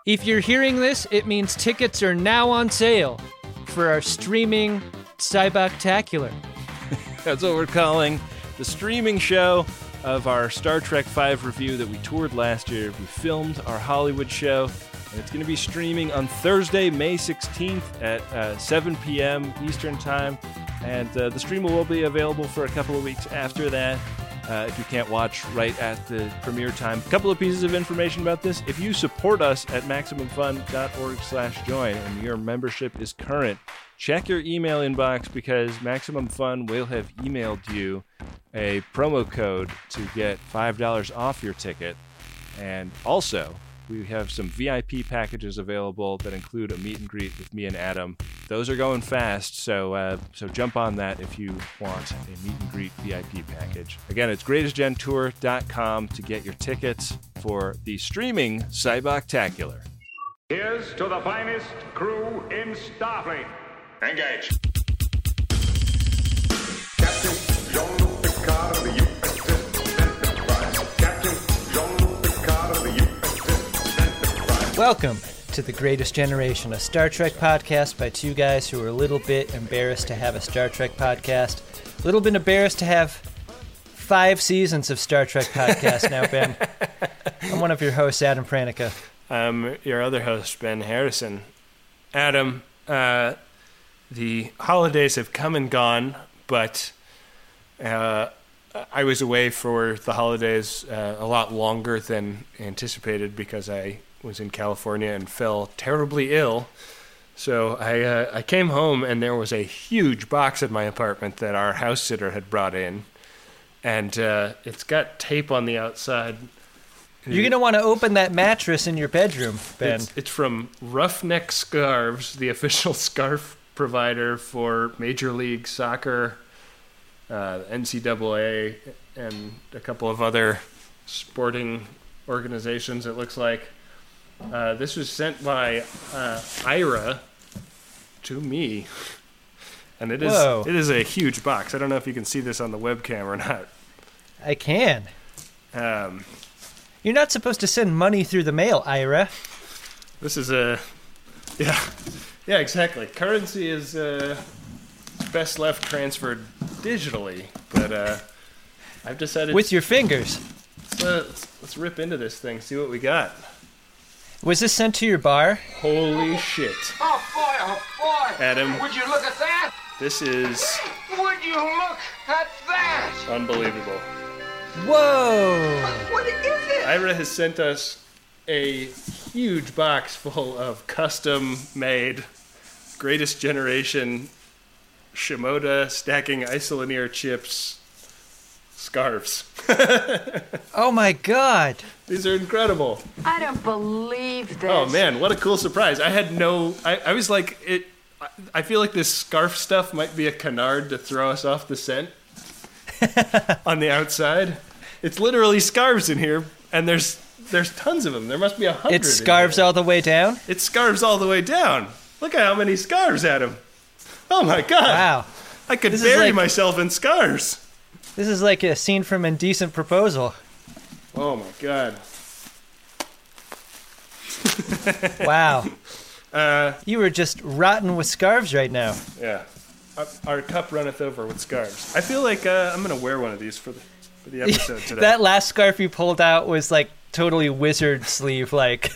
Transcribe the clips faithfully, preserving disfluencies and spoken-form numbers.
If you're hearing this, it means tickets are now on sale for our streaming Cyboctacular. That's what we're calling the streaming show of our Star Trek five review that we toured last year. We filmed our Hollywood show, and it's going to be streaming on Thursday, May sixteenth at uh, seven p.m. Eastern Time. And uh, the stream will be available for a couple of weeks after that. Uh, if you can't watch right at the premiere time. A couple of pieces of information about this. If you support us at MaximumFun.org slash join and your membership is current, check your email inbox because Maximum Fun will have emailed you a promo code to get five dollars off your ticket. And also, we have some V I P packages available that include a meet and greet with me and Adam. Those are going fast, so uh, so jump on that if you want a meet and greet V I P package. Again, it's greatest gen tour dot com to get your tickets for the streaming Cyboctacular. Here's to the finest crew in Starfleet. Engage. Captain Jean-Luc Picard of the U S S Enterprise. Captain Jean-Luc Picard of the U S S Enterprise. Welcome to The Greatest Generation, a Star Trek podcast by two guys who are a little bit embarrassed to have a Star Trek podcast. A little bit embarrassed to have five seasons of Star Trek podcast now, Ben. I'm one of your hosts, Adam Pranica. I'm your other host, Ben Harrison. Adam, uh, the holidays have come and gone, but uh, I was away for the holidays uh, a lot longer than anticipated because I was in California and fell terribly ill. So I uh, I came home and there was a huge box at my apartment that our house sitter had brought in, and uh, it's got tape on the outside. You're going to want to open that mattress in your bedroom, Ben. It's, it's from Roughneck Scarves, the official scarf provider for Major League Soccer, uh, N C double A, and a couple of other sporting organizations, it looks like. Uh, this was sent by uh, Ira to me, and it is Whoa. it is a huge box. I don't know if you can see this on the webcam or not. I can. Um, You're not supposed to send money through the mail, Ira. this is a yeah yeah exactly. Currency is uh, best left transferred digitally, but uh, I've decided With your fingers. Let's, uh, let's, let's rip into this thing, see what we got. Was this sent to your bar? Holy shit. Oh boy, oh boy! Adam. Would you look at that? This is Would you look at that? unbelievable. Whoa! What is it? Ira has sent us a huge box full of custom-made Greatest Generation Shimoda stacking isolinear chips scarves. Oh my god! These are incredible. I don't believe this. Oh man, what a cool surprise. I had no, I, I was like, it. I, I feel like this scarf stuff might be a canard to throw us off the scent on the outside. It's literally scarves in here, and there's there's tons of them. There must be a hundred. It scarves all the way down? It scarves all the way down. Look at how many scarves, Adam. Oh my god. Wow. I could This is bury like- myself in scarves. This is like a scene from Indecent Proposal. Oh my god. Wow. Uh, You were just rotten with scarves right now. yeah. Our, our cup runneth over with scarves. I feel like uh, I'm gonna wear one of these for the for the episode today. That last scarf you pulled out was like totally wizard sleeve like.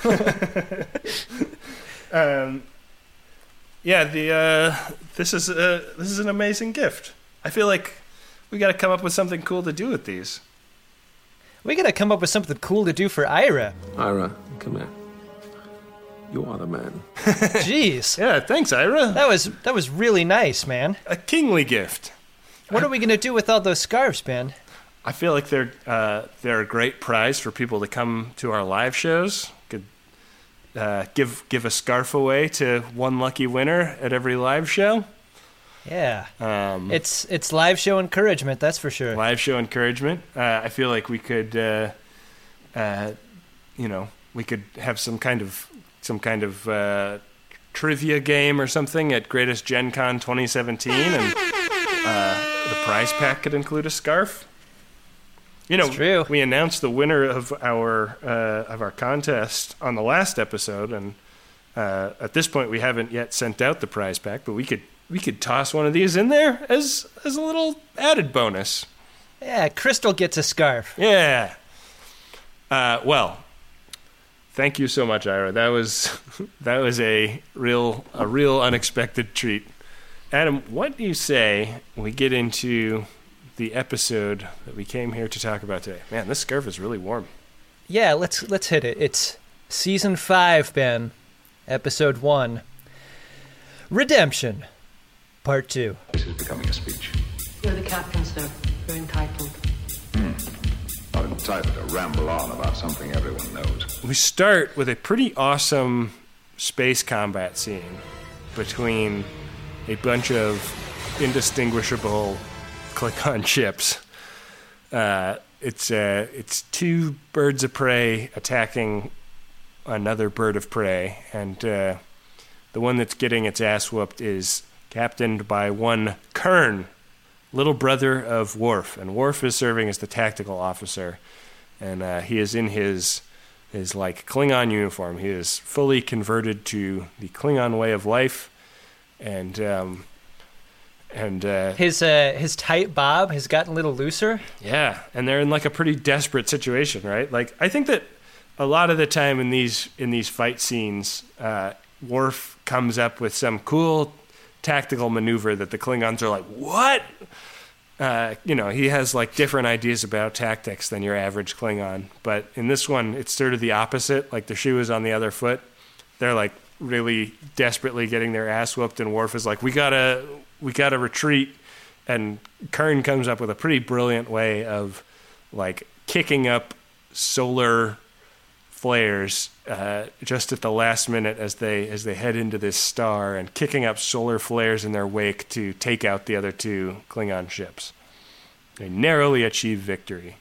um, yeah, the uh, this is uh, this is an amazing gift. I feel like we got to come up with something cool to do with these. We gotta come up with something cool to do for Ira. Ira, come here. You are the man. Jeez. Yeah, thanks, Ira. That was that was really nice, man. A kingly gift. What are we gonna do with all those scarves, Ben? I feel like they're uh, they're a great prize for people to come to our live shows. Could uh, give give a scarf away to one lucky winner at every live show. Yeah. Um, It's it's live show encouragement, that's for sure. live show encouragement. Uh, I feel like we could, uh, uh, you know, we could have some kind of some kind of uh, trivia game or something at Greatest Gen Con twenty seventeen, and uh, the prize pack could include a scarf. You know, It's true. we announced the winner of our uh, of our contest on the last episode, and uh, at this point, we haven't yet sent out the prize pack. But we could we could toss one of these in there as as a little added bonus. Yeah, Crystal gets a scarf. Yeah. Uh, well, thank you so much, Ira. That was that was a real a real unexpected treat. Adam, what do you say we get into the episode that we came here to talk about today? Man, this scarf is really warm. Yeah, let's let's hit it. It's season five, Ben, episode one, Redemption, part two. This is becoming a speech. You're the captain, sir. You're entitled. Not entitled to ramble on about something everyone knows. We start with a pretty awesome space combat scene between a bunch of indistinguishable Klingon ships. Uh, it's uh, it's two birds of prey attacking another bird of prey, and uh, the one that's getting its ass whooped is captained by one Kern, little brother of Worf, and Worf is serving as the tactical officer, and uh, he is in his his like Klingon uniform. He is fully converted to the Klingon way of life, and um, and uh, His uh, his tight bob has gotten a little looser. yeah, and they're in like a pretty desperate situation, right? Like I think that a lot of the time in these in these fight scenes, uh, Worf comes up with some cool tactical maneuver that the Klingons are like, what? Uh, you know, he has like different ideas about tactics than your average Klingon. But in this one, it's sort of the opposite. Like the shoe is on the other foot. They're like really desperately getting their ass whooped, and Worf is like, we gotta, we gotta retreat. And Kern comes up with a pretty brilliant way of like kicking up solar flares uh, just at the last minute as they as they head into this star, and kicking up solar flares in their wake to take out the other two Klingon ships. They narrowly achieve victory.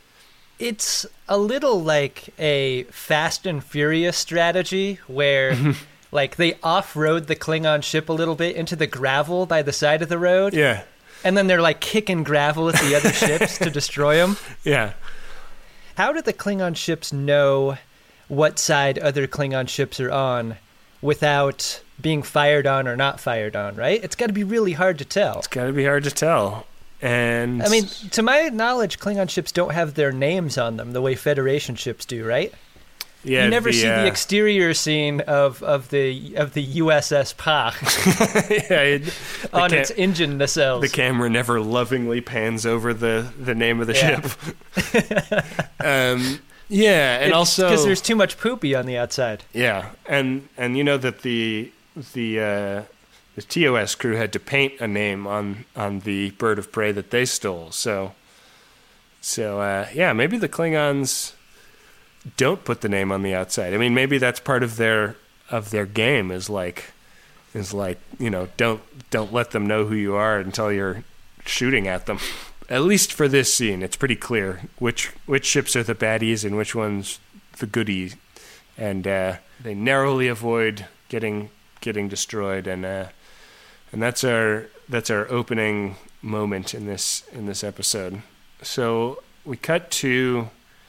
It's a little like a Fast and Furious strategy where like they off-road the Klingon ship a little bit into the gravel by the side of the road, Yeah, and then they're like kicking gravel at the other ships to destroy them. yeah. How do the Klingon ships know what side other Klingon ships are on without being fired on or not fired on, right? It's got to be really hard to tell. It's got to be hard to tell. And I mean, to my knowledge, Klingon ships don't have their names on them the way Federation ships do, right? yeah, you never the, see uh, the exterior scene of, of the of the U S S Pach yeah, it, the on ca- its engine nacelles. The camera never lovingly pans over the, the name of the Yeah. ship. um, yeah, and also because there's too much poopy on the outside. yeah, and and you know that the the uh, the T O S crew had to paint a name on on the bird of prey that they stole. So so uh, yeah, maybe the Klingons don't put the name on the outside. I mean, maybe that's part of their of their game is like is like, you know, don't don't let them know who you are until you're shooting at them. At least for this scene, it's pretty clear which which ships are the baddies and which ones the goodies, and uh, they narrowly avoid getting getting destroyed. And uh, and that's our that's our opening moment in this in this episode. So we cut to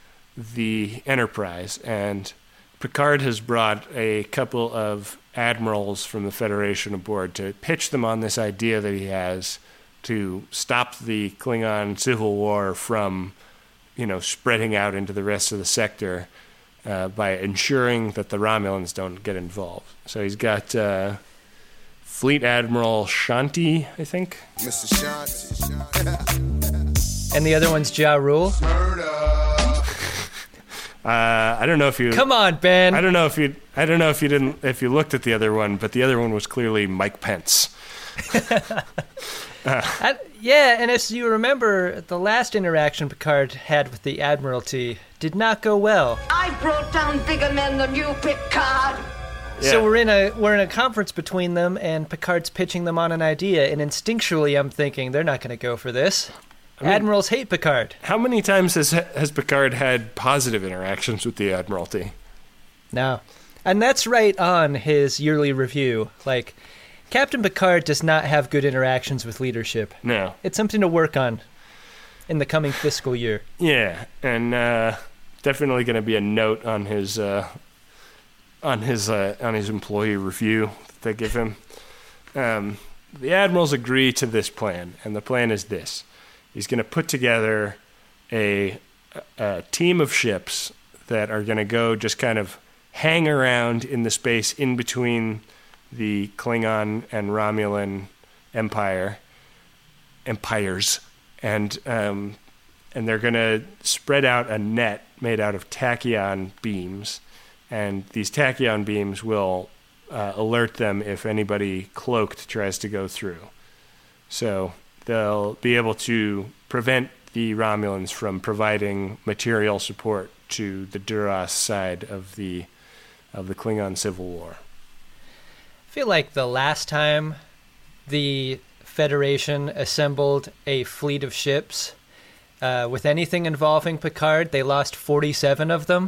the Enterprise, and Picard has brought a couple of admirals from the Federation aboard to pitch them on this idea that he has to stop the Klingon Civil War from, you know, spreading out into the rest of the sector uh, by ensuring that the Romulans don't get involved. So he's got uh, Fleet Admiral Shanti, I think. Mister Shanti. And the other one's Ja Rule. Uh, I don't know if you. Come on, Ben. I don't know if you. I don't know if you didn't. If you looked at the other one, but the other one was clearly Mike Pence. I, yeah, and as you remember, the last interaction Picard had with the Admiralty did not go well. I brought down bigger men than you, Picard. Yeah. So we're in a we're in a conference between them, and Picard's pitching them on an idea, and instinctually I'm thinking they're not going to go for this. mean- Admirals hate Picard. How many times has has Picard had positive interactions with the Admiralty? No. And that's right on his yearly review. Like, Captain Picard does not have good interactions with leadership. No. It's something to work on. in the coming fiscal year. Yeah, and uh, definitely going to be a note on his uh, on his uh, on his employee review that they give him. Um, the admirals agree to this plan, and the plan is this: he's going to put together a, a team of ships that are going to go just kind of hang around in the space in between the Klingon and Romulan empire empires, and um, and they're going to spread out a net made out of tachyon beams, and these tachyon beams will uh, alert them if anybody cloaked tries to go through. So they'll be able to prevent the Romulans from providing material support to the Duras side of the of the Klingon Civil War. I feel like the last time the Federation assembled a fleet of ships uh, with anything involving Picard, they lost forty-seven of them.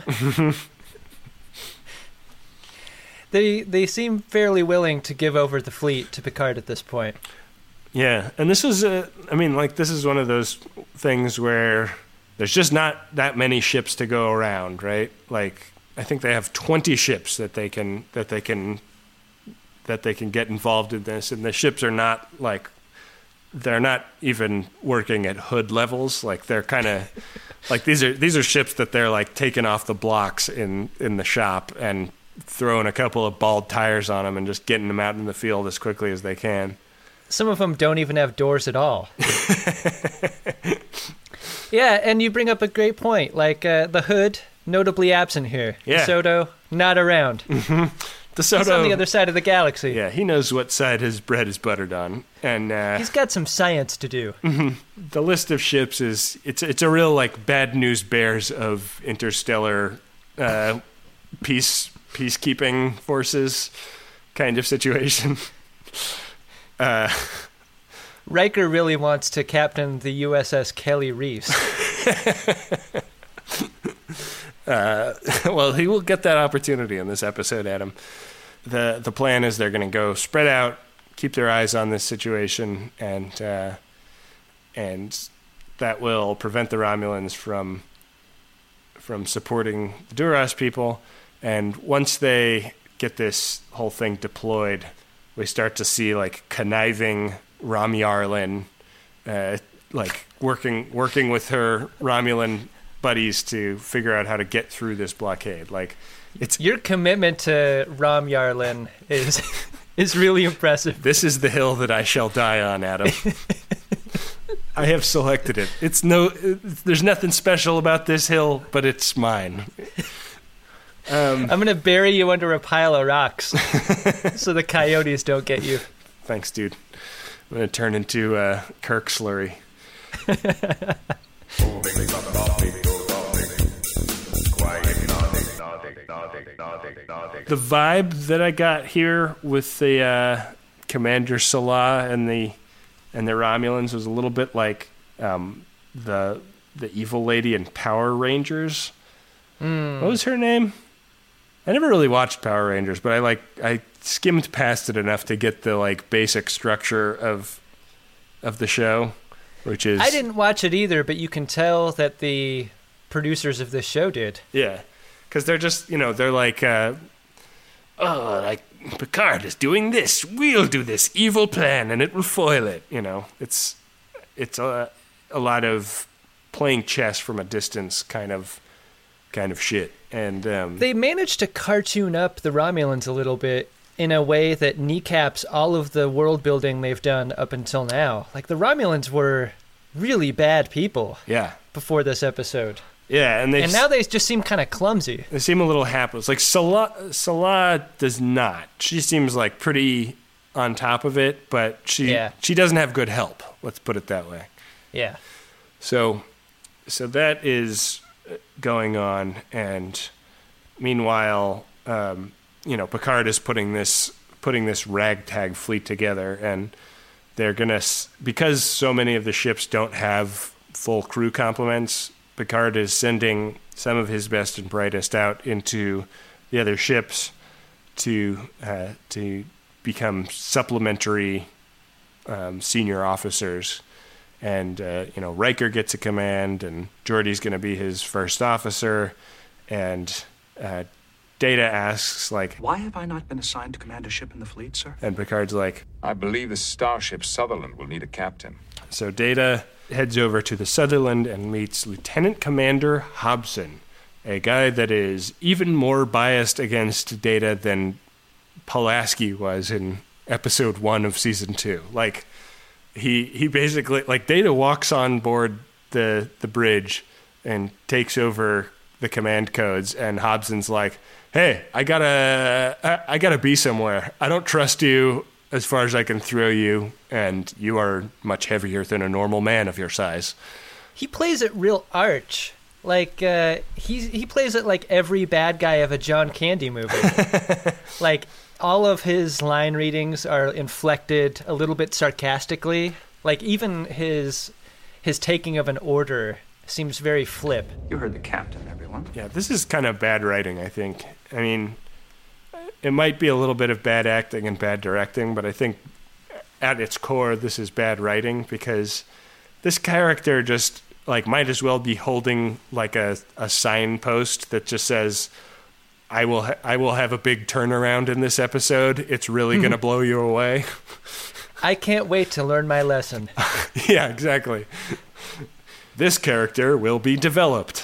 they they seem fairly willing to give over the fleet to Picard at this point. Yeah, and this is, a, I mean, like, this is one of those things where there's just not that many ships to go around, right? Like, I think they have twenty ships that they can that they can that they can get involved in this, and the ships are not like they're not even working at hood levels. Like, they're kind of like these are these are ships that they're like taking off the blocks in in the shop and throwing a couple of bald tires on them and just getting them out in the field as quickly as they can. Some of them don't even have doors at all. Yeah, and you bring up a great point. Like, uh, the Hood, notably absent here. Yeah. DeSoto, not around. Mm-hmm. DeSoto, He's on the other side of the galaxy. Yeah, he knows what side his bread is buttered on. And uh, he's got some science to do. Mm-hmm. The list of ships is, it's it's a real, like, bad news bears of interstellar uh, peace peacekeeping forces kind of situation. Uh, Riker really wants to captain the U S S Kelly Reese. uh, well, he will get that opportunity in this episode, Adam. The the plan is they're going to go spread out, keep their eyes on this situation, and uh, and that will prevent the Romulans from from supporting the Duras people. And once they get this whole thing deployed, we start to see, like, conniving Rom-Yarlin, uh, like, working working with her Romulan buddies to figure out how to get through this blockade. Like, it's your commitment to Rom-Yarlin is is really impressive. This is the hill that I shall die on, Adam. I have selected it. It's no, it's, there's nothing special about this hill, but it's mine. Um, I'm going to bury you under a pile of rocks so the coyotes don't get you. Thanks, dude. I'm going to turn into uh, Kirk Slurry. The vibe that I got here with the uh, Commander Salah and the and the Romulans was a little bit like um, the the evil lady in Power Rangers. Mm. What was her name? I never really watched Power Rangers, but I like I skimmed past it enough to get the like basic structure of of the show, which is I didn't watch it either, but you can tell that the producers of this show did. Yeah, because they're just you know they're like, uh, oh, like Picard is doing this, we'll do this evil plan, and it will foil it. You know, it's it's a a lot of playing chess from a distance kind of kind of shit. And um, they managed to cartoon up the Romulans a little bit in a way that kneecaps all of the world building they've done up until now. Like, the Romulans were really bad people. Yeah. Before this episode. Yeah, and they and now they just seem kind of clumsy. They seem a little hapless. Like Salah, Salah does not. She seems like pretty on top of it, but she yeah. she doesn't have good help. Let's put it that way. Yeah. So, so that is going on, and meanwhile, um, you know, Picard is putting this putting this ragtag fleet together, and they're gonna because so many of the ships don't have full crew complements. Picard is sending some of his best and brightest out into the other ships to uh, to become supplementary um, senior officers, and uh, you know, Riker gets a command, and Geordi's going to be his first officer, and uh, Data asks, like, Why have I not been assigned to command a ship in the fleet, sir? and Picard's like, I believe the starship Sutherland will need a captain. so Data heads over to the Sutherland and meets Lieutenant Commander Hobson, a guy that is even more biased against Data than Pulaski was in episode one of season two. Like, he he basically, like, Data walks on board the the bridge and takes over the command codes, and Hobson's like, hey, I gotta I, I gotta be somewhere. I don't trust you as far as I can throw you, and you are much heavier than a normal man of your size. He plays it real arch. Like, uh, he, he plays it like every bad guy of a John Candy movie. Like, all of his line readings are inflected a little bit sarcastically. Like, even his his taking of an order seems very flip. You heard the captain, everyone. Yeah, this is kind of bad writing, I think. I mean, it might be a little bit of bad acting and bad directing, but I think at its core, this is bad writing, because this character just, like, might as well be holding, like, a, a signpost that just says, I will ha- I will have a big turnaround in this episode. It's really going to blow you away. I can't wait to learn my lesson. Yeah, exactly. This character will be developed.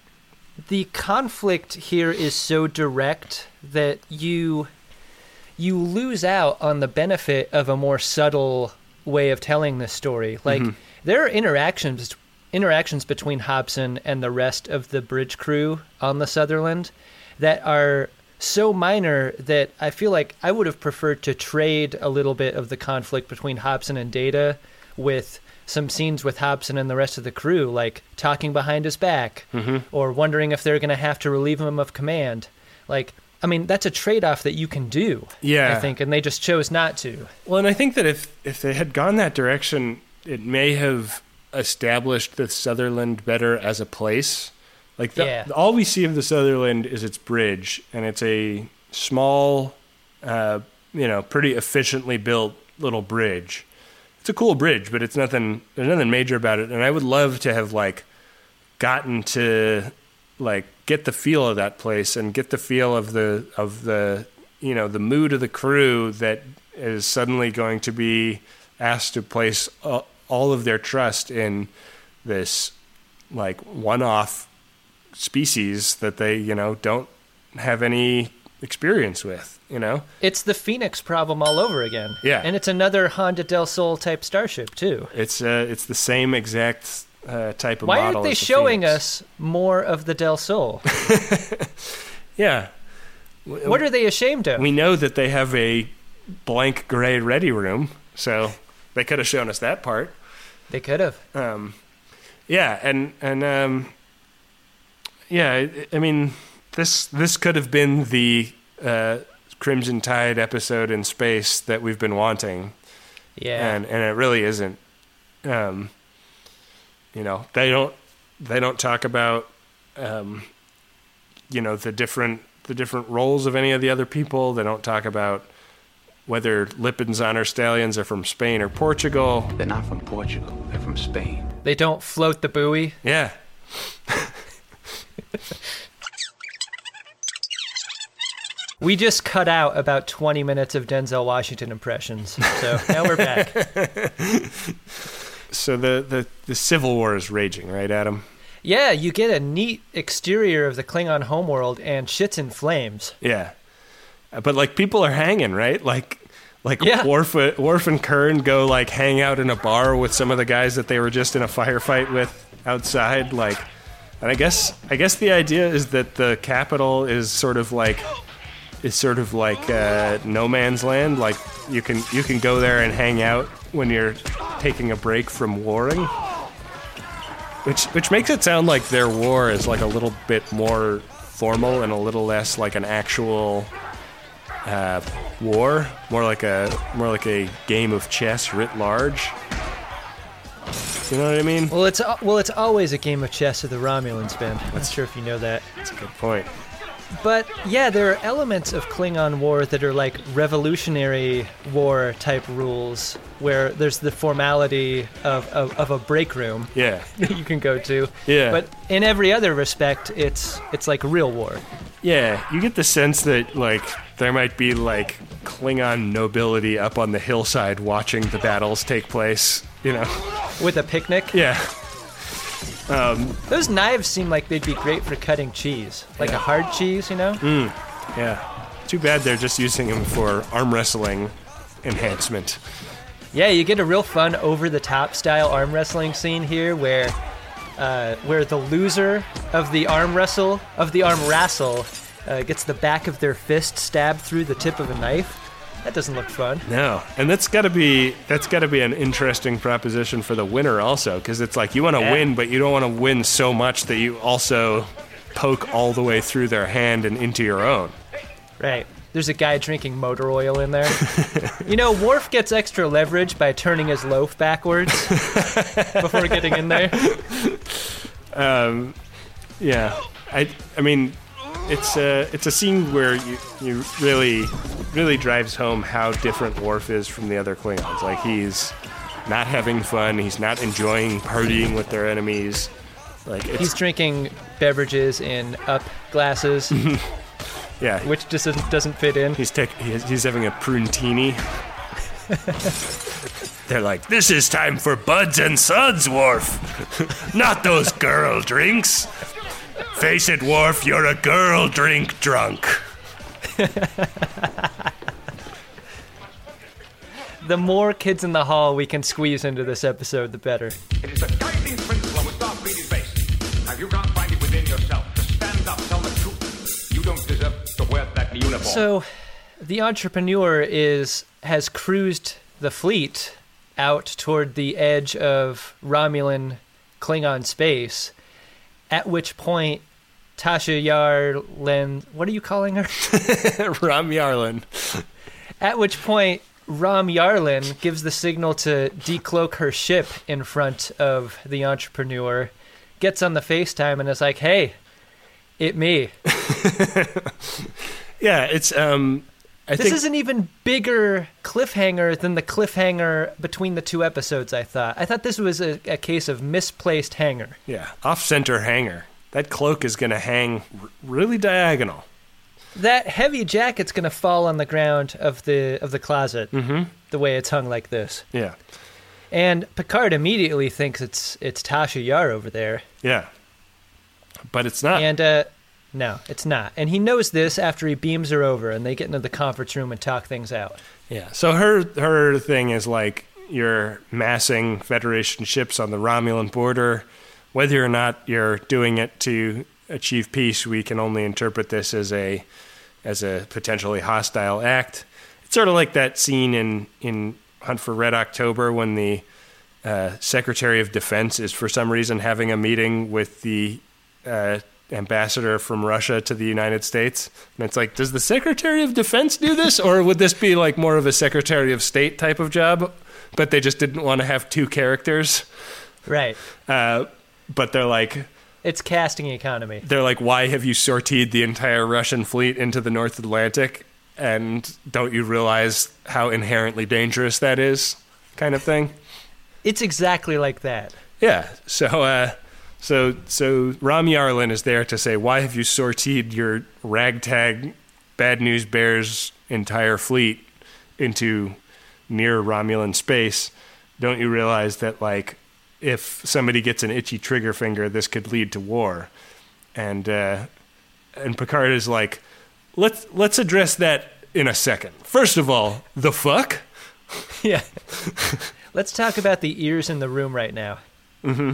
The conflict here is so direct that you you lose out on the benefit of a more subtle way of telling this story. Like, mm-hmm. there are interactions interactions between Hobson and the rest of the bridge crew on the Sutherland that are so minor that I feel like I would have preferred to trade a little bit of the conflict between Hobson and Data with some scenes with Hobson and the rest of the crew, like talking behind his back, mm-hmm. or wondering if they're going to have to relieve him of command. Like, I mean, that's a trade-off that you can do, yeah. I think, and they just chose not to. Well, and I think that if, if they had gone that direction, it may have established the Sutherland better as a place. Like, the, yeah. all we see of the Sutherland is its bridge, and it's a small, uh, you know, pretty efficiently built little bridge. It's a cool bridge, but it's nothing, there's nothing major about it. And I would love to have, like, gotten to, like, get the feel of that place and get the feel of the, of the, you know, the mood of the crew that is suddenly going to be asked to place uh, all of their trust in this, like, one-off species that they, you know, don't have any experience with, you know? It's the Phoenix problem all over again. Yeah. And it's another Honda Del Sol type starship, too. It's uh, it's the same exact uh, type of Why model. aren't they as the showing Phoenix. us more of the Del Sol? Yeah. What are they ashamed of? We know that they have a blank gray ready room, so they could have shown us that part. They could have. Um, yeah, and and um, yeah, I, I mean, this this could have been the uh, Crimson Tide episode in space that we've been wanting. Yeah, and and it really isn't. Um, you know, they don't they don't talk about um, you know, the different the different roles of any of the other people. They don't talk about whether Lipin's Honor Stallions are from Spain or Portugal. They're not from Portugal. They're from Spain. They don't float the buoy. Yeah. We just cut out about twenty minutes of Denzel Washington impressions, so now we're back. So the, the, the Civil War is raging, right, Adam? Yeah, you get a neat exterior of the Klingon homeworld, and shit's in flames. Yeah. But, like, people are hanging, right? Like, like yeah. Worf, Worf and Kern go, like, hang out in a bar with some of the guys that they were just in a firefight with outside. Like, and I guess I guess the idea is that the capital is sort of like is sort of like uh, no man's land. Like, you can you can go there and hang out when you're taking a break from warring. Which which makes it sound like their war is like a little bit more formal and a little less like an actual uh, war, more like a more like a game of chess writ large. You know what I mean? Well, it's well, it's always a game of chess with the Romulans, Ben. I'm not sure if you know that. That's a good point. But yeah, there are elements of Klingon war that are like Revolutionary War type rules, where there's the formality of, of, of a break room Yeah. that you can go to. Yeah. But in every other respect, it's it's like real war. Yeah, you get the sense that, like, there might be, like, Klingon nobility up on the hillside watching the battles take place, you know? With a picnic. Yeah. Those knives seem like they'd be great for cutting cheese. Like a hard cheese, you know? Yeah. Too bad they're just using him for arm wrestling enhancement. Yeah, you get a real fun over-the-top style arm wrestling scene here where uh, where the loser of the arm wrestle, of the arm wrestle, uh, gets the back of their fist stabbed through the tip of a knife. That doesn't look fun. No, and that's got to be that's got to be an interesting proposition for the winner also, because it's like you want to Yeah. win, but you don't want to win so much that you also poke all the way through their hand and into your own. Right. There's a guy drinking motor oil in there. You know, Worf gets extra leverage by turning his loaf backwards before getting in there. Yeah, I I mean, it's a it's a scene where you you really really drives home how different Worf is from the other Klingons. Like, he's not having fun. He's not enjoying partying with their enemies. Like, it's He's drinking beverages in up glasses, yeah. which just doesn't, doesn't fit in. He's take, he's, he's having a pruntini. They're like, this is time for buds and suds, Worf. Not those girl drinks. Face it, Worf, you're a girl drink drunk. The more kids in the hall we can squeeze into this episode, the better. It is the guiding principle of Starfleet base. Now you can't find it within yourself to stand up, tell the truth. You don't deserve to wear that uniform. So, the entrepreneur is has cruised the fleet out toward the edge of Romulan Klingon space, at which point Tasha Yar Len, what are you calling her? Ram Yarlin. At which point Ram Yarlin gives the signal to decloak her ship in front of the entrepreneur, gets on the FaceTime and is like, hey, it me. Yeah, it's, um, I This think... is an even bigger cliffhanger than the cliffhanger between the two episodes, I thought. I thought this was a, a case of misplaced hanger. Yeah, off-center hanger. That cloak is going to hang r- really diagonal. That heavy jacket's going to fall on the ground of the of the closet, mm-hmm. the way it's hung like this. Yeah, And Picard immediately thinks it's it's Tasha Yar over there. yeah. But it's not. And, uh, no, it's not. And he knows this after he beams her over and they get into the conference room and talk things out. Yeah. So her her thing is like, you're massing Federation ships on the Romulan border. Whether or not you're doing it to achieve peace, we can only interpret this as a as a potentially hostile act. It's sort of like that scene in, in Hunt for Red October when the uh, Secretary of Defense is for some reason having a meeting with the uh, ambassador from Russia to the United States. And it's like, does the Secretary of Defense do this? Or would this be like more of a Secretary of State type of job? But they just didn't want to have two characters. Right. Uh, but they're like... It's casting economy. They're like, why have you sortied the entire Russian fleet into the North Atlantic? And don't you realize how inherently dangerous that is? Kind of thing. It's exactly like that. Yeah. So, uh, so, so Ram Yarlin is there to say, why have you sortied your ragtag Bad News Bears entire fleet into near Romulan space? Don't you realize that, like, if somebody gets an itchy trigger finger, this could lead to war? And uh, and Picard is like, let's let's address that in a second. First of all, the fuck? Yeah. Let's talk about the ears in the room right now. And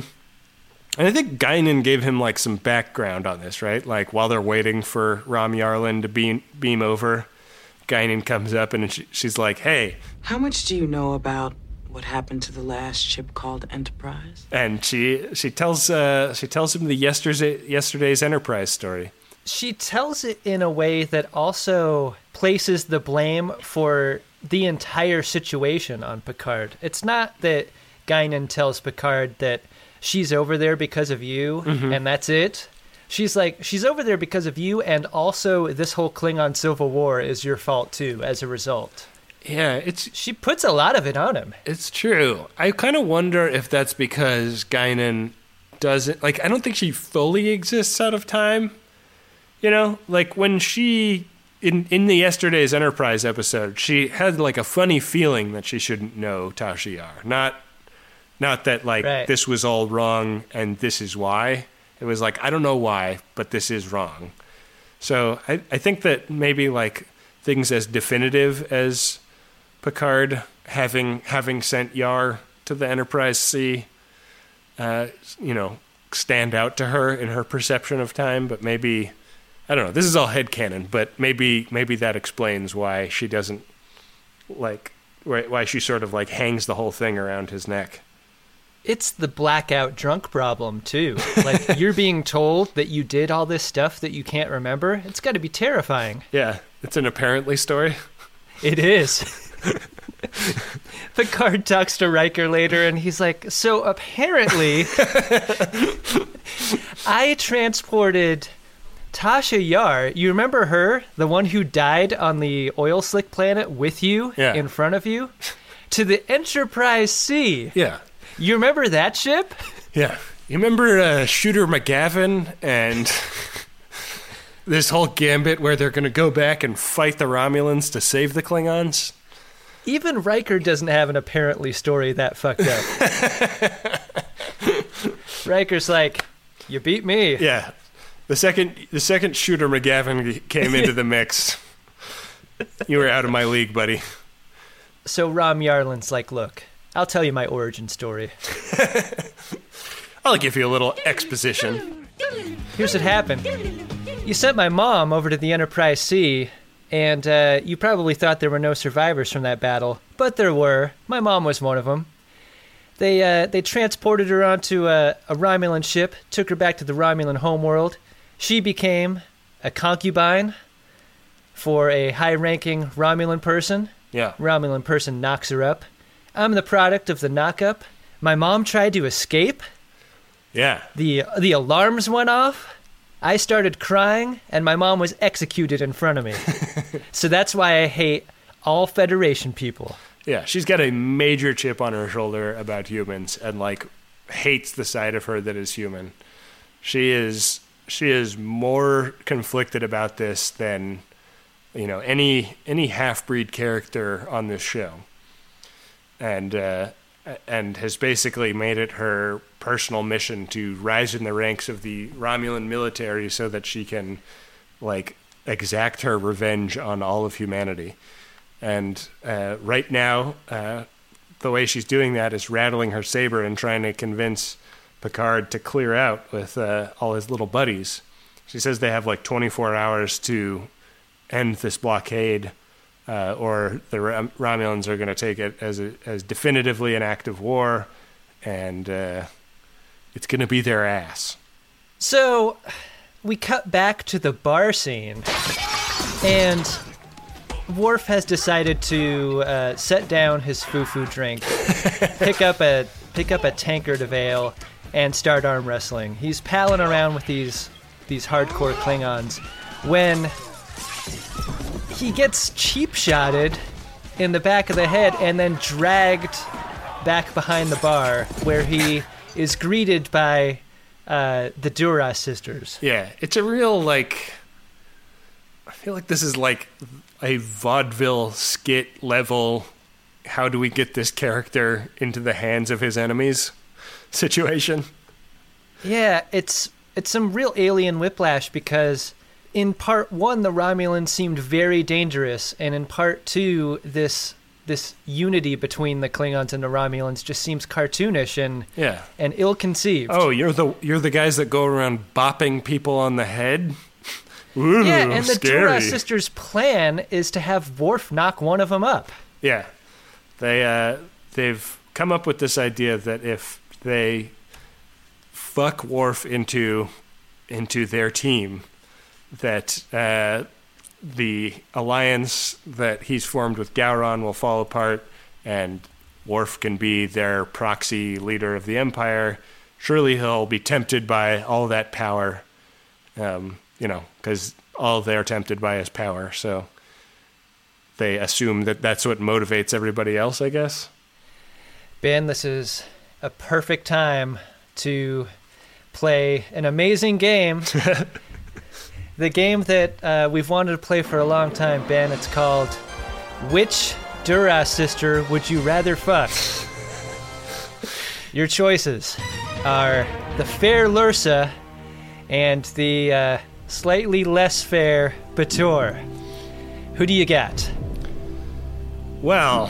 I think Guinan gave him like some background on this, right? Like while they're waiting for Ram Yarlin to beam beam over, Guinan comes up and she, she's like, "Hey," How much do you know about what happened to the last ship called Enterprise? and she she tells uh, she tells him the yesterday's yesterday's Enterprise story. She tells it in a way that also places the blame for the entire situation on Picard. It's not that Guinan tells Picard that she's over there because of you, and that's it. She's like, she's over there because of you, and also this whole Klingon Civil War is your fault too, as a result. Yeah, it's She puts a lot of it on him. it's true. I kind of wonder if that's because Guinan doesn't like. I don't think she fully exists out of time. You know, like when she in in the Yesterday's Enterprise episode, she had like a funny feeling that she shouldn't know Tasha Yar. Not not that like Right. this was all wrong and this is why. It was like, I don't know why, but this is wrong. So I, I think that maybe like things as definitive as Picard having having sent Yar to the Enterprise C, uh, you know, stand out to her in her perception of time. But maybe, I don't know, this is all headcanon, but maybe maybe that explains why she doesn't, like, why why she sort of like hangs the whole thing around his neck. It's the blackout drunk problem, too. Like, you're being told that you did all this stuff that you can't remember. It's got to be terrifying. Yeah, it's an apparently story. It is. Picard talks to Riker later, and he's like, so apparently, I transported Tasha Yar. You remember her? The one who died on the oil slick planet with you, Yeah. in front of you? To the Enterprise C. Yeah. You remember that ship? Yeah. You remember uh, Shooter McGavin and this whole gambit where they're going to go back and fight the Romulans to save the Klingons? Even Riker doesn't have an apparently story that fucked up. Riker's like, you beat me. Yeah. The second the second Shooter McGavin came into the mix, you were out of my league, buddy. So Rom Yarlin's like, look, I'll tell you my origin story. I'll give you a little exposition. Here's what happened. You sent my mom over to the Enterprise C, and uh, you probably thought there were no survivors from that battle, but there were. My mom was one of them. They uh, they transported her onto a, a Romulan ship, took her back to the Romulan homeworld. She became a concubine for a high-ranking Romulan person. Yeah. Romulan person knocks her up. I'm the product of the knock-up. My mom tried to escape. Yeah. The the alarms went off. I started crying, and my mom was executed in front of me. So that's why I hate all Federation people. Yeah, she's got a major chip on her shoulder about humans and like hates the side of her that is human. She is she is more conflicted about this than, you know, any any half-breed character on this show. And uh, and has basically made it her personal mission to rise in the ranks of the Romulan military so that she can, like, exact her revenge on all of humanity. And uh, right now, uh, the way she's doing that is rattling her saber and trying to convince Picard to clear out with uh, all his little buddies. She says they have like twenty-four hours to end this blockade, uh, or the Rom- Romulans are going to take it as a, as definitively an act of war, and uh, it's going to be their ass. So we cut back to the bar scene, and Worf has decided to uh, set down his foo-foo drink, pick up a pick up a tankard of ale, and start arm wrestling. He's palling around with these these hardcore Klingons when he gets cheap-shotted in the back of the head and then dragged back behind the bar, where he is greeted by uh, the Duras sisters. Yeah, it's a real, like, I feel like this is like a vaudeville skit level, how do we get this character into the hands of his enemies situation. Yeah, it's it's some real alien whiplash, because in part one the Romulans seemed very dangerous, and in part two this this unity between the Klingons and the Romulans just seems cartoonish and Yeah. and ill-conceived. Oh, you're the you're the guys that go around bopping people on the head? Ooh, yeah, and the scary. Duras sisters' plan is to have Worf knock one of them up. Yeah. They uh they've come up with this idea that if they fuck Worf into into their team, that uh, the alliance that he's formed with Gowron will fall apart, and Worf can be their proxy leader of the Empire. Surely he'll be tempted by all that power Um, you know, because all they're tempted by is power, so they assume that that's what motivates everybody else, I guess. Ben, this is a perfect time to play an amazing game. The game that uh, we've wanted to play for a long time, Ben. It's called Which Duras Sister Would You Rather Fuck? Your choices are the fair Lursa and the uh, slightly less fair Bator. Who do you got? Well,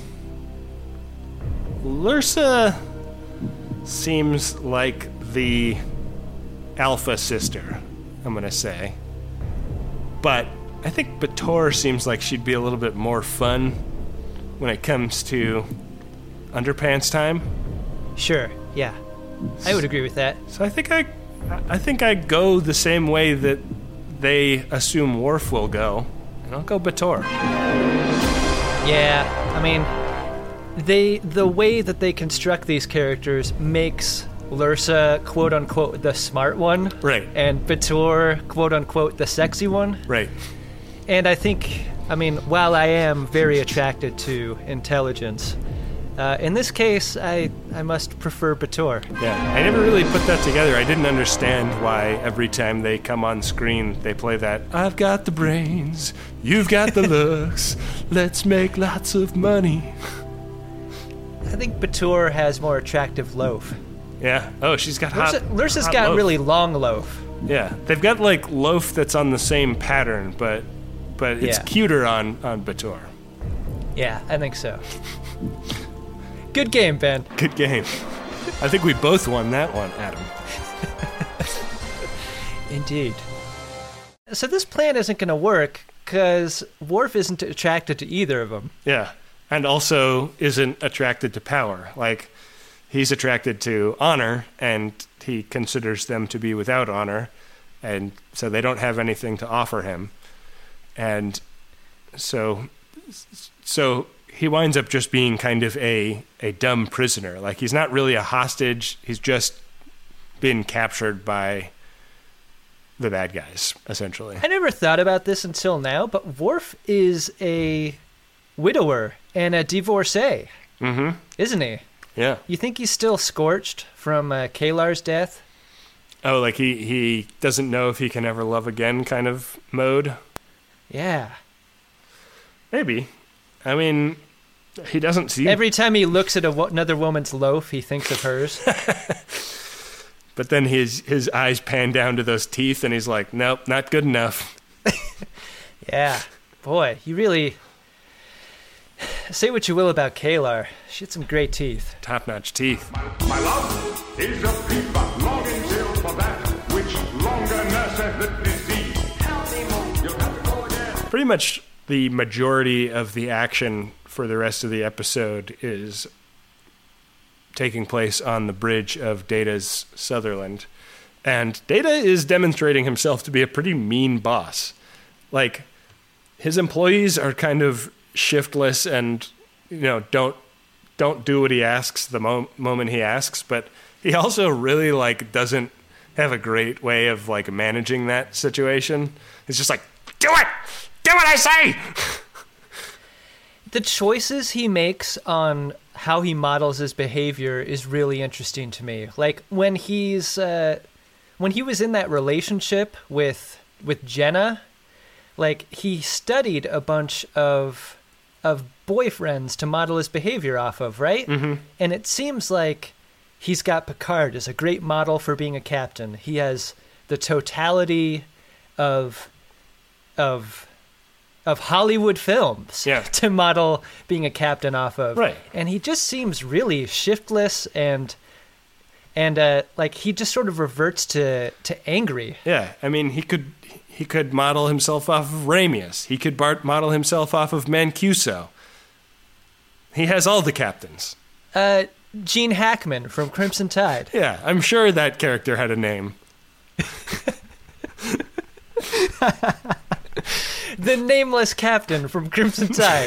Lursa seems like the alpha sister, I'm going to say. But I think Bator seems like she'd be a little bit more fun when it comes to underpants time. Sure, yeah. I would agree with that. So I think I I think I go the same way that they assume Worf will go, and I'll go Bator. Yeah, I mean, they the way that they construct these characters makes Lursa, quote-unquote, the smart one. Right. And Bator, quote-unquote, the sexy one. Right. And I think, I mean, while I am very attracted to intelligence, uh, in this case, I, I must prefer Bator. Yeah, I never really put that together. I didn't understand why every time they come on screen, they play that, I've got the brains, you've got the looks, let's make lots of money. I think Bator has more attractive loaf. Yeah. Oh, she's got hot. Lursa, Lursa's hot got loaf. really long loaf. Yeah, they've got like loaf that's on the same pattern, but but it's Yeah. cuter on on Bator. Yeah, I think so. Good game, Ben. Good game. I think we both won that one, Adam. Indeed. So this plan isn't going to work because Worf isn't attracted to either of them. Yeah, and also isn't attracted to power. Like, he's attracted to honor, and he considers them to be without honor, and so they don't have anything to offer him. And so, so he winds up just being kind of a, a dumb prisoner. Like, he's not really a hostage. He's just been captured by the bad guys, essentially. I never thought about this until now, but Worf is a widower and a divorcee, Mm-hmm. isn't he? Yeah. You think he's still scorched from uh, Kalar's death? Oh, like he, he doesn't know if he can ever love again kind of mode? Yeah. Maybe. I mean, he doesn't seem... Every time he looks at a wo- another woman's loaf, he thinks of hers. But then his his eyes pan down to those teeth, and he's like, nope, not good enough. Yeah. Boy, you really... Say what you will about Kalar. She had some great teeth. Top-notch teeth. My love is a fever, longing till for that which longer nurseth the disease. You'll have to go again. Pretty much the majority of the action for the rest of the episode is taking place on the bridge of Data's Sutherland. And Data is demonstrating himself to be a pretty mean boss. Like, his employees are kind of shiftless and, you know, don't don't do what he asks the mo- moment he asks, but he also really, like, doesn't have a great way of, like, managing that situation. He's just like, do it! Do what I say! The choices he makes on how he models his behavior is really interesting to me. Like when he's uh, when he was in that relationship with with Jenna, like he studied a bunch of of boyfriends to model his behavior off of, right? Mm-hmm. And it seems like he's got Picard as a great model for being a captain. He has the totality of of of Hollywood films Yeah. to model being a captain off of. Right. And he just seems really shiftless and and uh, like he just sort of reverts to, to angry. Yeah, I mean, he could he could model himself off of Ramius. He could bar- model himself off of Mancuso. He has all the captains. Uh, Gene Hackman from Crimson Tide. Yeah, I'm sure that character had a name. The nameless captain from Crimson Tide.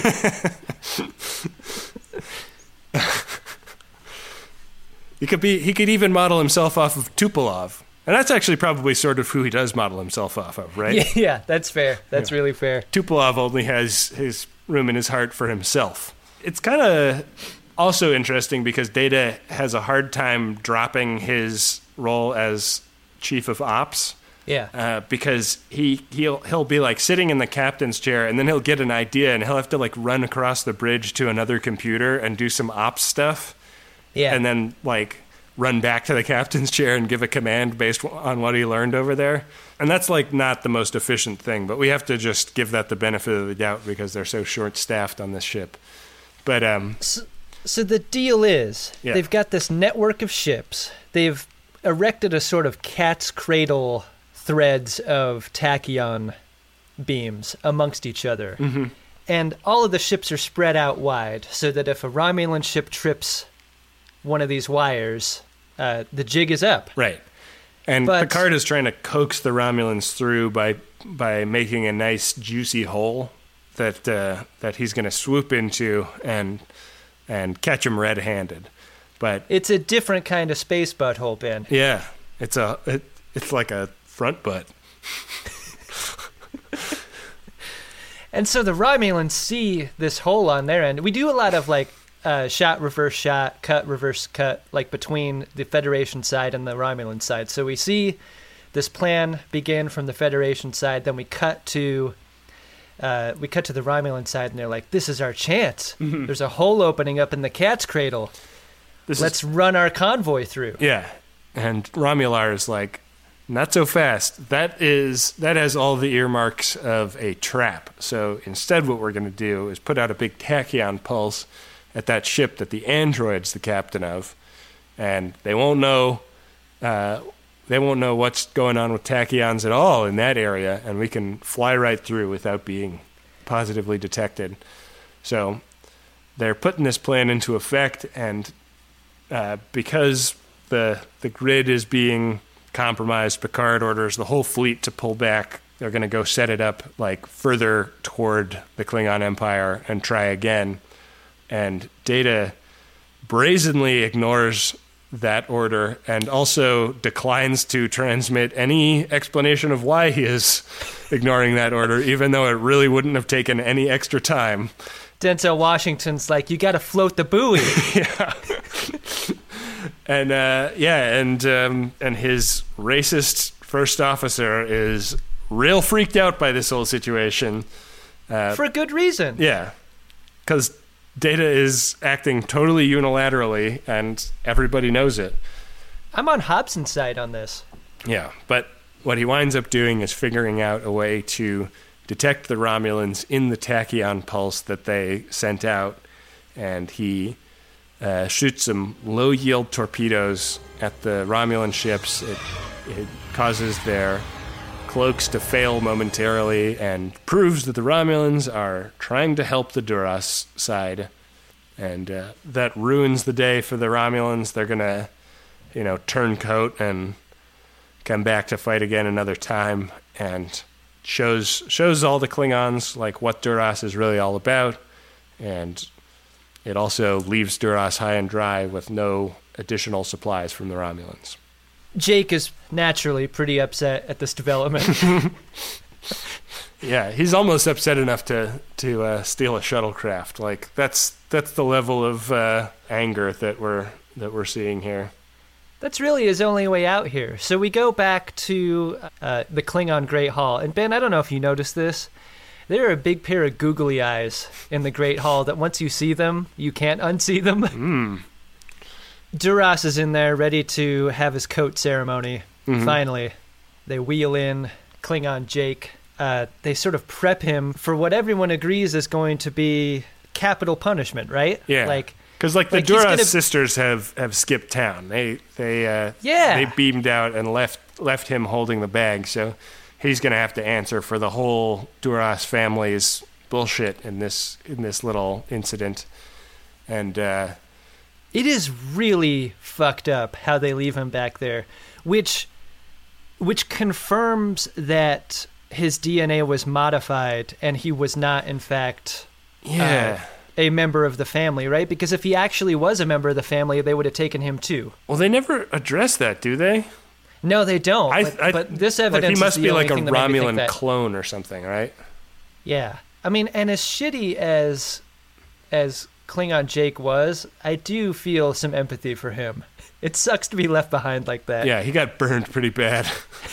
He could be. He could even model himself off of Tupolev. And that's actually probably sort of who he does model himself off of, right? Yeah, yeah, that's fair. That's Yeah. really fair. Tupolev only has his room in his heart for himself. It's kind of also interesting because Data has a hard time dropping his role as chief of ops. Yeah. Uh, because he he'll he'll be like sitting in the captain's chair, and then he'll get an idea, and he'll have to like run across the bridge to another computer and do some ops stuff, Yeah. and then like run back to the captain's chair and give a command based on what he learned over there. And that's like not the most efficient thing, but we have to just give that the benefit of the doubt because they're so short-staffed on this ship. But um, So, so the deal is, Yeah. they've got this network of ships. They've erected a sort of cat's cradle threads of tachyon beams amongst each other. Mm-hmm. And all of the ships are spread out wide so that if a Romulan ship trips one of these wires, uh, the jig is up. right. And But- Picard is trying to coax the Romulans through by by making a nice juicy hole that uh, that he's going to swoop into and and catch him red-handed. But It's a different kind of space butthole, Ben. yeah, it's a it, it's like a front butt. And so the Romulans see this hole on their end. We do a lot of like uh, shot, reverse shot, cut, reverse cut, like between the Federation side and the Romulan side. So we see this plan begin from the Federation side. Then we cut to uh, we cut to the Romulan side, and they're like, "This is our chance. There's a hole opening up in the cat's cradle. This Let's is, run our convoy through." yeah, and Romular is like, not so fast. That is that has all the earmarks of a trap. So instead, what we're going to do is put out a big tachyon pulse at that ship that the android's the captain of, and they won't know. Uh, they won't know what's going on with tachyons at all in that area, and we can fly right through without being positively detected. So they're putting this plan into effect, and uh, because the the grid is being compromised, Picard orders the whole fleet to pull back. They're going to go set it up like further toward the Klingon Empire and try again. And Data brazenly ignores that order and also declines to transmit any explanation of why he is ignoring that order, even though it really wouldn't have taken any extra time. Denzel Washington's like, "You got to float the buoy." Yeah. And uh, yeah, and um, and his racist first officer is real freaked out by this whole situation. Uh, For good reason. yeah, because Data is acting totally unilaterally, and everybody knows it. I'm on Hobson's side on this. Yeah, but what he winds up doing is figuring out a way to detect the Romulans in the tachyon pulse that they sent out, and he uh, shoots some low-yield torpedoes at the Romulan ships. It, it causes their cloaks to fail momentarily and proves that the Romulans are trying to help the Duras side, and uh, that ruins the day for the Romulans. They're going to, you know, turn coat and come back to fight again another time, and shows shows all the Klingons like what Duras is really all about, and it also leaves Duras high and dry with no additional supplies from the Romulans. Jake is naturally pretty upset at this development. Yeah, he's almost upset enough to to uh, steal a shuttlecraft. Like that's that's the level of uh, anger that we're that we're seeing here. That's really his only way out here. So we go back to uh, the Klingon Great Hall. And Ben, I don't know if you noticed this. There are a big pair of googly eyes in the Great Hall that once you see them, you can't unsee them. Mm. Duras is in there ready to have his coat ceremony. Mhm. Finally, they wheel in Klingon Jake. Uh, they sort of prep him for what everyone agrees is going to be capital punishment, right? Yeah, Like, because like the like he's Duras gonna- sisters have, have skipped town. They they uh, Yeah. they beamed out and left left him holding the bag. So he's gonna have to answer for the whole Duras family's bullshit in this in this little incident. And uh, it is really fucked up how they leave him back there, which which confirms that his D N A was modified and he was not, in fact, yeah. uh, a member of the family, right? Because if he actually was a member of the family, they would have taken him too. Well, they never address that, do they? No, they don't. I, but, I, but this like evidence he must is the be only like a thing that made me think Romulan that. clone or something, right? Yeah. I mean, and as shitty as as Klingon Jake was, I do feel some empathy for him. It sucks to be left behind like that. Yeah, he got burned pretty bad.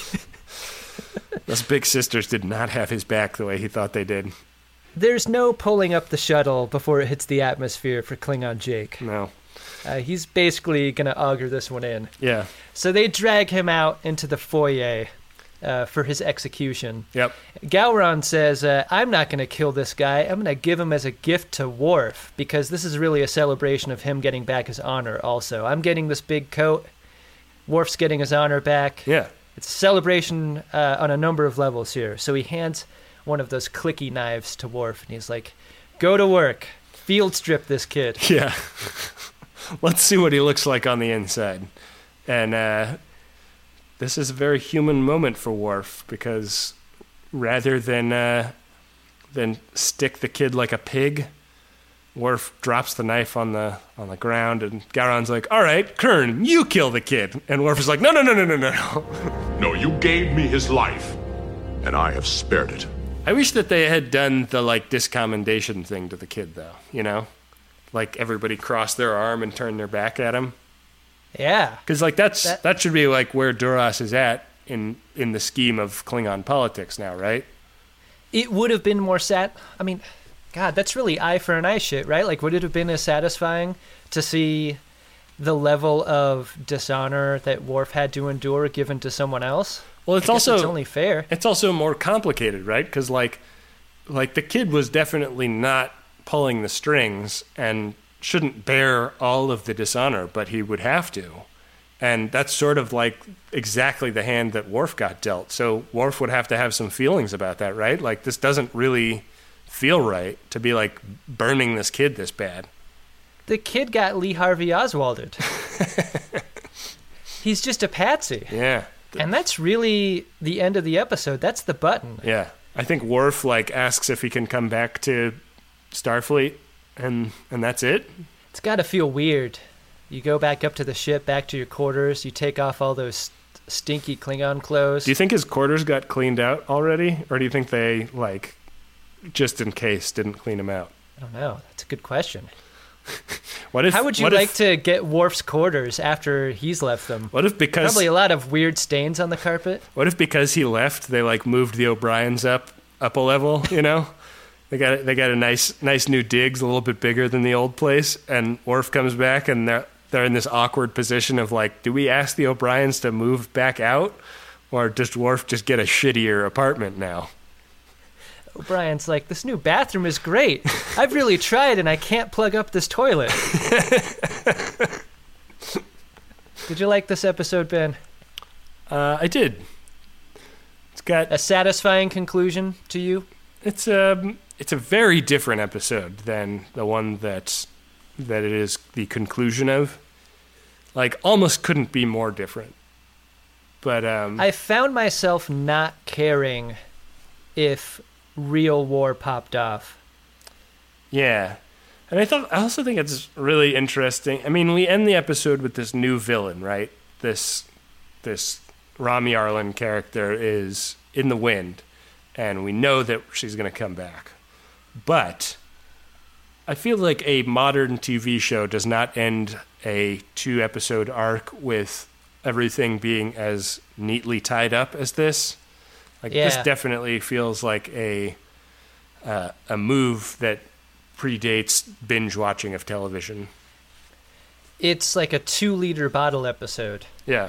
Those big sisters did not have his back the way he thought they did. There's no pulling up the shuttle before it hits the atmosphere for Klingon Jake. No. Uh, he's basically going to auger this one in. Yeah. So they drag him out into the foyer uh, for his execution. Yep. Gowron says, uh, I'm not going to kill this guy. I'm going to give him as a gift to Worf, because this is really a celebration of him getting back his honor also. I'm getting this big coat. Worf's getting his honor back. Yeah. It's a celebration uh, on a number of levels here. So he hands one of those clicky knives to Worf, and he's like, go to work. Field strip this kid. Yeah. Let's see what he looks like on the inside. And uh, this is a very human moment for Worf, because rather than uh, than stick the kid like a pig, Worf drops the knife on the on the ground, and Gowron's like, all right, Kern, you kill the kid. And Worf is like, no, no, no, no, no, no. No, you gave me his life, and I have spared it. I wish that they had done the, like, discommendation thing to the kid, though, you know? Like, everybody crossed their arm and turned their back at him. Yeah. Because, like, that's That- that should be, like, where Duras is at in, in the scheme of Klingon politics now, right? It would have been more sat. I mean, God, that's really eye for an eye shit, right? Like, would it have been as satisfying to see the level of dishonor that Worf had to endure given to someone else? Well, it's I guess also it's only fair. It's also more complicated, right? Because like, like the kid was definitely not pulling the strings and shouldn't bear all of the dishonor, but he would have to, and that's sort of like exactly the hand that Worf got dealt. So Worf would have to have some feelings about that, right? Like, this doesn't really feel right to be like burning this kid this bad. The kid got Lee Harvey Oswalded. He's just a patsy. Yeah. And that's really the end of the episode. That's the button. Yeah. I think Worf, like, asks if he can come back to Starfleet, and and that's it. It's got to feel weird. You go back up to the ship, back to your quarters, you take off all those stinky Klingon clothes. Do you think his quarters got cleaned out already? Or do you think they, like, just in case, didn't clean them out? I don't know. That's a good question. What if? How would you what like if, to get Worf's quarters after he's left them? What if because Probably a lot of weird stains on the carpet. What if because he left, they like moved the O'Briens up up a level? You know, they got they got a nice nice new digs, a little bit bigger than the old place, and Worf comes back, and they're they're in this awkward position of like, do we ask the O'Briens to move back out, or does Worf just get a shittier apartment now? O'Brien's like, this new bathroom is great. I've really tried and I can't plug up this toilet. Did you like this episode, Ben? Uh, I did. It's got a satisfying conclusion to you? It's a it's a very different episode than the one that that it is the conclusion of. Like, almost couldn't be more different. But um, I found myself not caring if real war popped off. Yeah. And I thought I also think it's really interesting. I mean, we end the episode with this new villain, right? This this Rami Arlen character is in the wind, and we know that she's going to come back. But I feel like a modern T V show does not end a two-episode arc with everything being as neatly tied up as this. Like, yeah. This definitely feels like a uh, a move that predates binge watching of television. It's like a two-liter bottle episode. Yeah.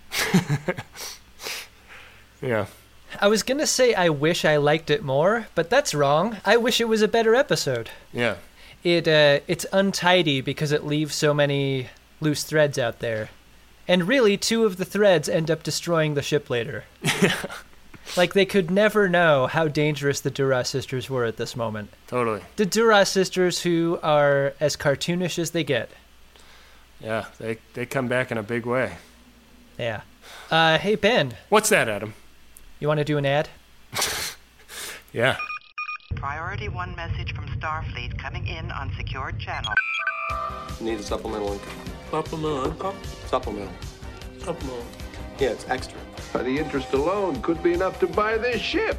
Yeah. I was going to say I wish I liked it more, but that's wrong. I wish it was a better episode. Yeah. It uh, it's untidy because it leaves so many loose threads out there. And really, two of the threads end up destroying the ship later. Like, they could never know how dangerous the Duras sisters were at this moment. Totally. The Duras sisters, who are as cartoonish as they get. Yeah, they they come back in a big way. Yeah. Uh, hey, Ben. What's that, Adam? You want to do an ad? Yeah. Priority one message from Starfleet coming in on secured channel. Need a supplemental income. Supplemental income? Supplemental. Supplemental. Yeah, it's extra. The interest alone could be enough to buy this ship.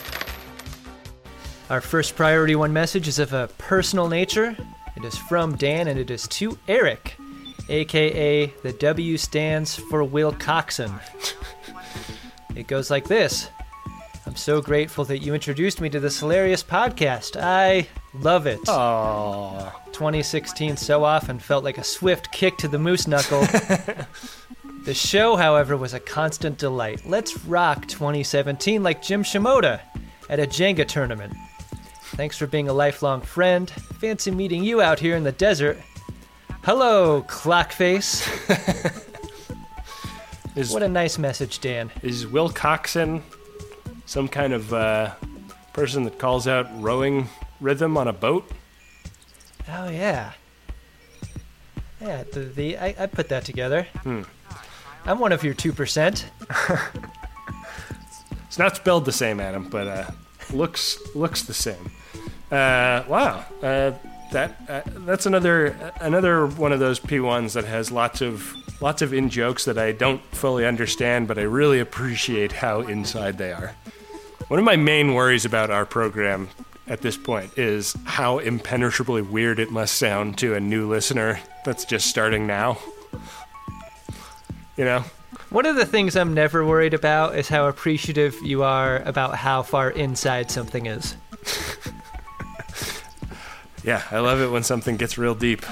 Our first Priority One message is of a personal nature. It is from Dan, and it is to Eric, a k a the W stands for Will Coxon. It goes like this. I'm so grateful that you introduced me to this hilarious podcast. I love it. Aww. twenty sixteen so often felt like a swift kick to the moose knuckle. The show, however, was a constant delight. Let's rock twenty seventeen like Jim Shimoda at a Jenga tournament. Thanks for being a lifelong friend. Fancy meeting you out here in the desert. Hello, Clockface. Is, what a nice message, Dan. Is Will Coxon some kind of uh, person that calls out rowing rhythm on a boat? Oh, yeah. Yeah, the, the I, I put that together. Hmm. I'm one of your two percent. It's not spelled the same, Adam, but uh, looks looks the same. Uh, wow, uh, that uh, that's another another one of those P ones that has lots of lots of in jokes that I don't fully understand, but I really appreciate how inside they are. One of my main worries about our program at this point is how impenetrably weird it must sound to a new listener that's just starting now. You know? One of the things I'm never worried about is how appreciative you are about how far inside something is. Yeah, I love it when something gets real deep.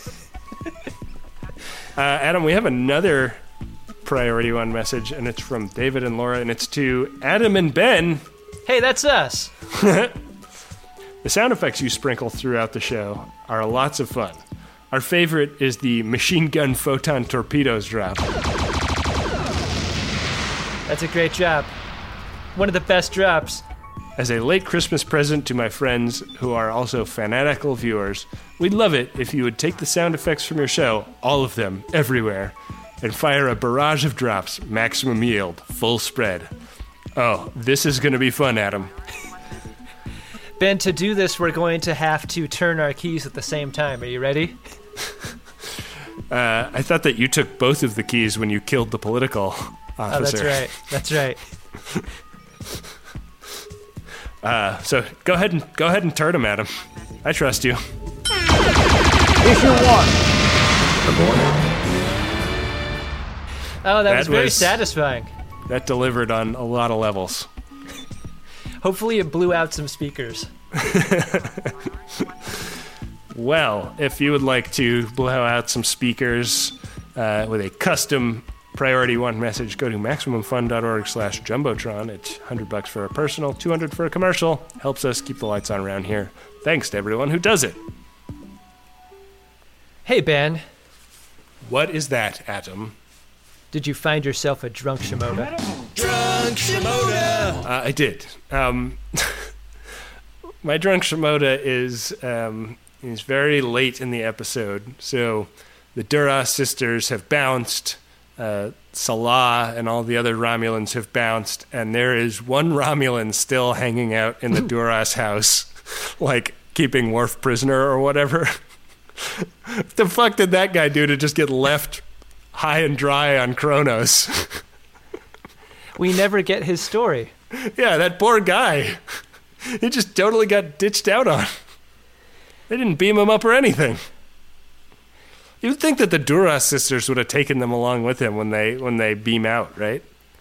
uh, Adam, we have another Priority One message, and it's from David and Laura, and it's to Adam and Ben. Hey, that's us. The sound effects you sprinkle throughout the show are lots of fun. Our favorite is the machine gun photon torpedoes drop. That's a great job. One of the best drops. As a late Christmas present to my friends who are also fanatical viewers, we'd love it if you would take the sound effects from your show, all of them, everywhere, and fire a barrage of drops, maximum yield, full spread. Oh, this is going to be fun, Adam. Ben, to do this, we're going to have to turn our keys at the same time. Are you ready? Uh, I thought that you took both of the keys when you killed the political officer. Oh, that's right. That's right. uh, so go ahead and go ahead and turn him, Adam. I trust you. Issue one. Oh, that, That was very was- satisfying. That delivered on a lot of levels. Hopefully it blew out some speakers. Well, if you would like to blow out some speakers uh, with a custom Priority One message, go to MaximumFun.org slash Jumbotron. It's one hundred bucks for a personal, two hundred for a commercial. Helps us keep the lights on around here. Thanks to everyone who does it. Hey, Ben. What is that, Adam? Did you find yourself a drunk Shimoda? Drunk Shimoda! Uh, I did. Um, my drunk Shimoda is um, is very late in the episode. So the Duras sisters have bounced. Uh, Salah and all the other Romulans have bounced. And there is one Romulan still hanging out in the Duras house, like keeping Worf prisoner or whatever. What the fuck did that guy do to just get left high and dry on Kronos? We never get his story. Yeah, that poor guy. He just totally got ditched out on. They didn't beam him up or anything. You'd think that the Duras sisters would have taken them along with him when they when they beam out, right?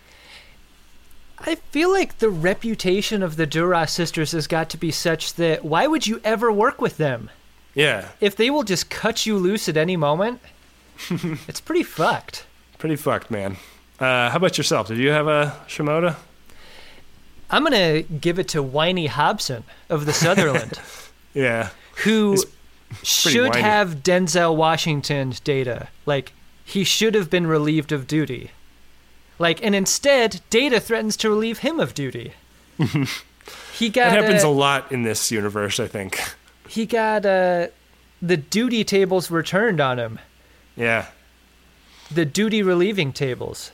I feel like the reputation of the Duras sisters has got to be such that why would you ever work with them? Yeah. If they will just cut you loose at any moment, it's pretty fucked. Pretty fucked, man. Uh, how about yourself? Did you have a Shimoda? I'm going to give it to Whiny Hobson of the Sutherland. Yeah. Who should whiny. have Denzel Washington's data. Like, he should have been relieved of duty. Like, and instead, Data threatens to relieve him of duty. He got That happens uh, a lot in this universe, I think. He got uh, the duty tables were turned on him. Yeah. The duty relieving tables.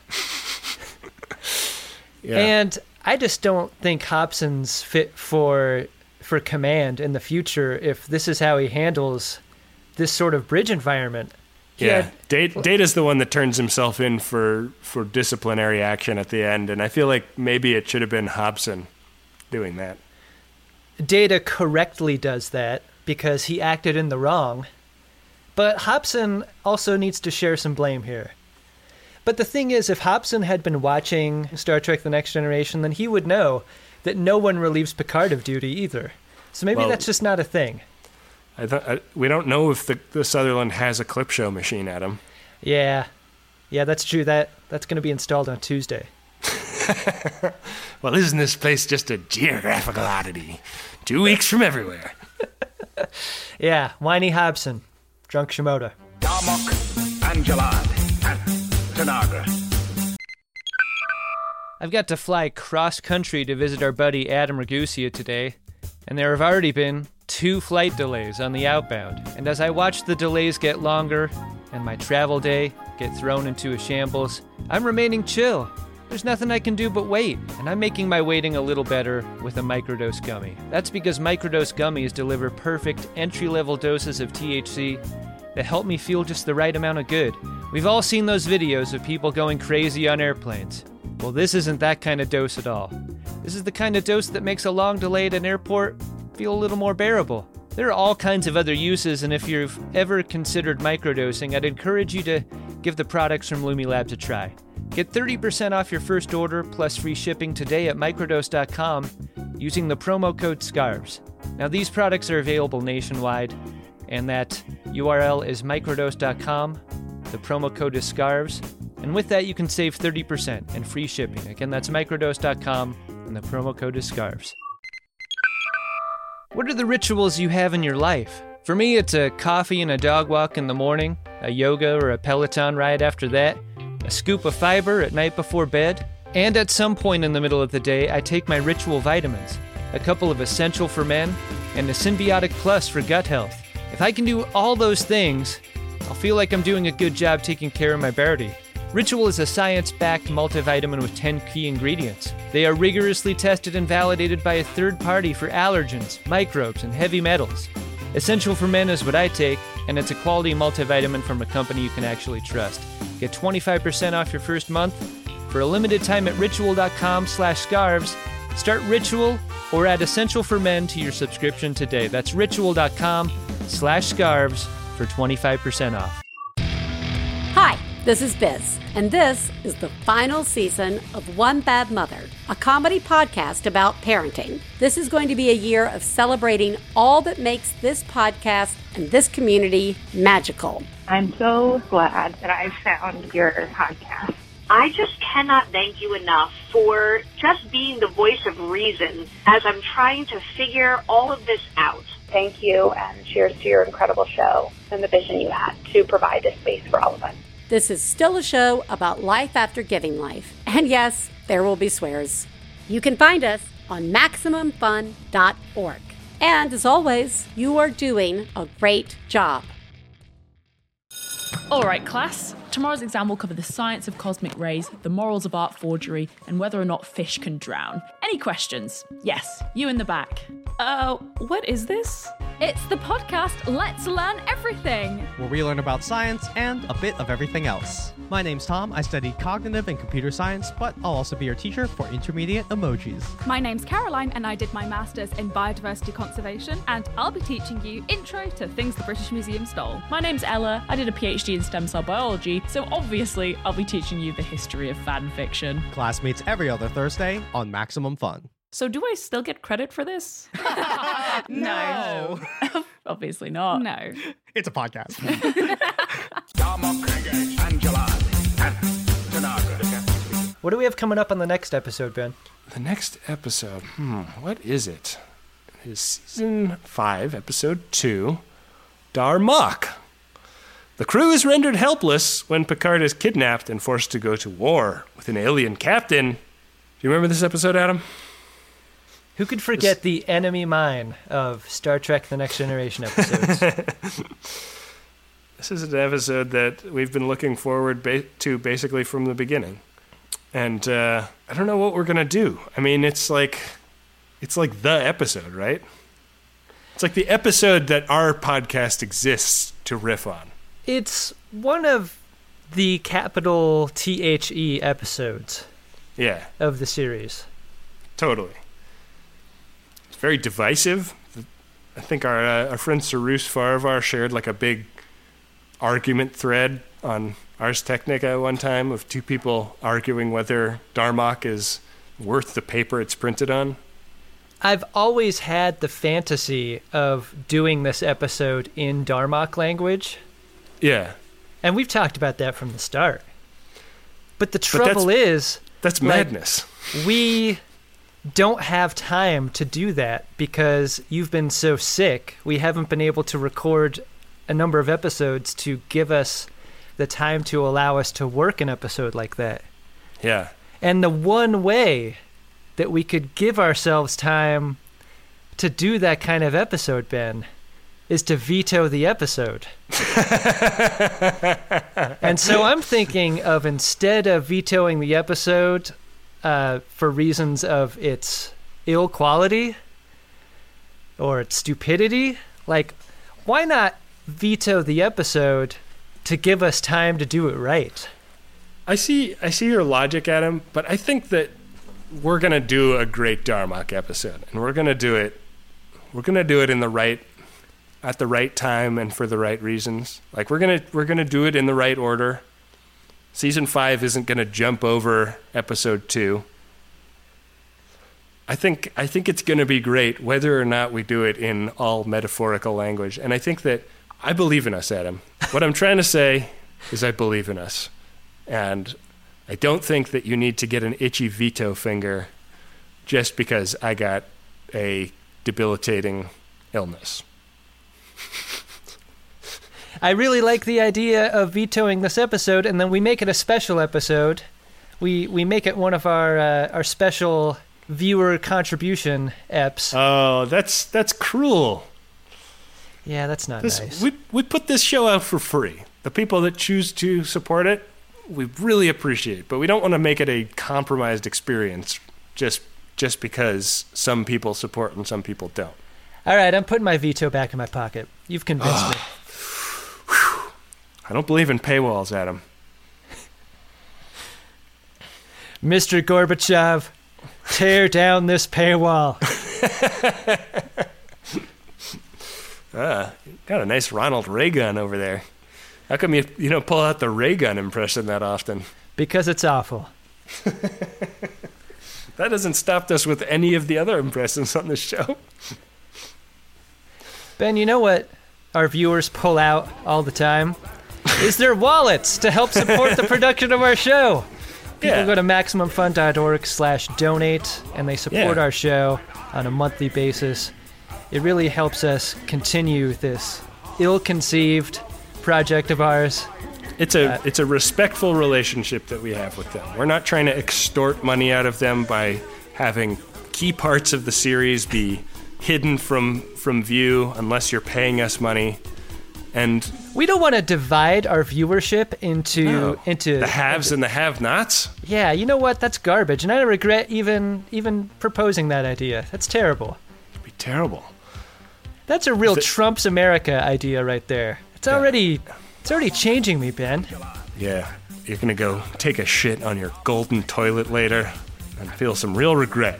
Yeah. And I just don't think Hobson's fit for for command in the future if this is how he handles this sort of bridge environment. Yeah, Data, Data's the one that turns himself in for, for disciplinary action at the end, and I feel like maybe it should have been Hobson doing that. Data correctly does that because he acted in the wrong, but Hobson also needs to share some blame here. But the thing is, if Hobson had been watching Star Trek The Next Generation, then he would know that no one relieves Picard of duty either. So maybe Well, that's just not a thing. I th- I, we don't know if the, the Sutherland has a clip show machine, Adam. Yeah. Yeah, that's true. That That's going to be installed on Tuesday. Well, isn't this place just a geographical oddity? Two weeks from everywhere. Yeah, whiny Hobson. Drunk Shimoda. Darmok, Angelad, and Tanagra. I've got to fly cross-country to visit our buddy Adam Ragusia today, and there have already been two flight delays on the outbound. And as I watch the delays get longer and my travel day get thrown into a shambles, I'm remaining chill. There's nothing I can do but wait, and I'm making my waiting a little better with a microdose gummy. That's because microdose gummies deliver perfect entry-level doses of T H C that help me feel just the right amount of good. We've all seen those videos of people going crazy on airplanes. Well, this isn't that kind of dose at all. This is the kind of dose that makes a long delay at an airport feel a little more bearable. There are all kinds of other uses, and if you've ever considered microdosing, I'd encourage you to give the products from Lumi Labs a try. Get thirty percent off your first order plus free shipping today at microdose dot com using the promo code SCARVES. Now, these products are available nationwide, and that U R L is microdose dot com. The promo code is SCARVES, and with that, you can save thirty percent and free shipping. Again, that's microdose dot com, and the promo code is SCARVES. What are the rituals you have in your life? For me, it's a coffee and a dog walk in the morning, a yoga or a Peloton ride after that, a scoop of fiber at night before bed, and at some point in the middle of the day, I take my ritual vitamins, a couple of Essential for Men, and a Symbiotic Plus for gut health. If I can do all those things, I'll feel like I'm doing a good job taking care of my body. Ritual is a science-backed multivitamin with ten key ingredients. They are rigorously tested and validated by a third party for allergens, microbes, and heavy metals. Essential for Men is what I take, and it's a quality multivitamin from a company you can actually trust. Get twenty-five percent off your first month for a limited time at ritual dot com slash scarves. Start Ritual or add Essential for Men to your subscription today. That's ritual dot com slash scarves for twenty-five percent off. Hi, this is Biz, and this is the final season of One Bad Mother, a comedy podcast about parenting. This is going to be a year of celebrating all that makes this podcast and this community magical. I'm so glad that I found your podcast. I just cannot thank you enough for just being the voice of reason as I'm trying to figure all of this out. Thank you, and cheers to your incredible show and the vision you had to provide this space for all of us. This is still a show about life after giving life. And yes, there will be swears. You can find us on maximum fun dot org. And as always, you are doing a great job. All right, class. Tomorrow's exam will cover the science of cosmic rays, the morals of art forgery, and whether or not fish can drown. Any questions? Yes, you in the back. Uh, what is this? It's the podcast Let's Learn Everything, where we learn about science and a bit of everything else. My name's Tom. I study cognitive and computer science, but I'll also be your teacher for intermediate emojis. My name's Caroline, and I did my master's in biodiversity conservation, and I'll be teaching you intro to things the British Museum stole. My name's Ella. I did a PhD in stem cell biology, so obviously I'll be teaching you the history of fan fiction. Class meets every other Thursday on Maximum Fun. So do I still get credit for this? No. Obviously not. No. It's a podcast. What do we have coming up on the next episode, Ben? The next episode, hmm, what is it? It is season five, episode two, Darmok. The crew is rendered helpless when Picard is kidnapped and forced to go to war with an alien captain. Do you remember this episode, Adam? Who could forget this... the enemy mine of Star Trek The Next Generation episodes? This is an episode that we've been looking forward ba- to basically from the beginning. And uh, I don't know what we're going to do. I mean, it's like it's like the episode, right? It's like the episode that our podcast exists to riff on. It's one of the capital T H E episodes Yeah, of the series. totally. It's very divisive. I think our uh, our friend Sarus Farivar shared like a big argument thread on Ars Technica one time of two people arguing whether Darmok is worth the paper it's printed on. I've always had the fantasy of doing this episode in Darmok language. Yeah. And we've talked about that from the start. But the trouble that's, is... That's like, madness. We don't have time to do that because you've been so sick. We haven't been able to record a number of episodes to give us the time to allow us to work an episode like that. Yeah. And the one way that we could give ourselves time to do that kind of episode, Ben, is to veto the episode. And so I'm thinking of, instead of vetoing the episode uh, for reasons of its ill quality or its stupidity, like, why not veto the episode to give us time to do it right? I see I see your logic, Adam, but I think that we're going to do a great Darmok episode, and we're going to do it we're going to do it in the right at the right time and for the right reasons. Like we're going to we're going to do it in the right order. Season five isn't going to jump over episode two. I think I think it's going to be great whether or not we do it in all metaphorical language. And I think that I believe in us, Adam. What I'm trying to say is I believe in us. And I don't think that you need to get an itchy veto finger just because I got a debilitating illness. I really like the idea of vetoing this episode, and then we make it a special episode. We we make it one of our uh, our special viewer contribution eps. Oh, that's that's cruel. Yeah, that's not this, nice. We we put this show out for free. The people that choose to support it, we really appreciate, but we don't want to make it a compromised experience just just because some people support and some people don't. All right, I'm putting my veto back in my pocket. You've convinced me. I don't believe in paywalls, Adam. Mister Gorbachev, tear down this paywall. Ah, got a nice Ronald Ray gun over there. How come you you don't pull out the ray gun impression that often? Because it's awful. That hasn't stopped us with any of the other impressions on the show. Ben, you know what our viewers pull out all the time? Is their wallets to help support the production of our show. People Yeah. go to MaximumFun.org slash donate, and they support Yeah. our show on a monthly basis. It really helps us continue this ill-conceived project of ours. It's a Uh, it's a respectful relationship that we have with them. We're not trying to extort money out of them by having key parts of the series be hidden from from view unless you're paying us money. And we don't want to divide our viewership into No. into the haves and the have-nots. Yeah, you know what? That's garbage, and I regret even even proposing that idea. That's terrible. It'd be terrible. That's a real The- Trump's America idea right there. It's already it's already changing me, Ben. Yeah, you're gonna go take a shit on your golden toilet later and feel some real regret.